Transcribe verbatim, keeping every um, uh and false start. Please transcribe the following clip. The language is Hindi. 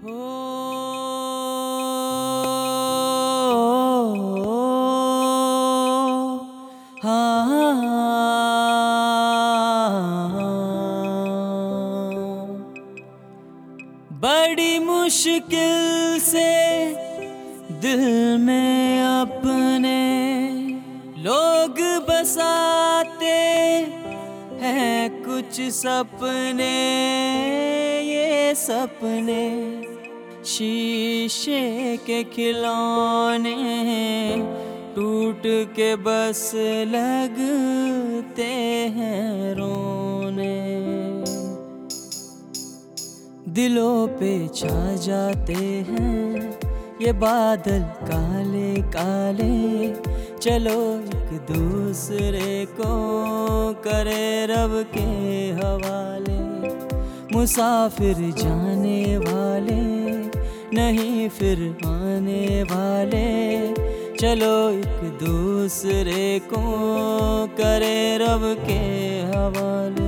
हो हाँ, बड़ी मुश्किल से दिल में अपने लोग बसाते हैं कुछ सपने। ये सपने शीशे के खिलौने टूट के बस लगते हैं रोने। दिलों पे छा जाते हैं ये बादल काले काले। चलो एक दूसरे को करे रब के हवाले। मुसाफिर जाने वाले नहीं फिर आने वाले। चलो एक दूसरे को करे रब के हवाले।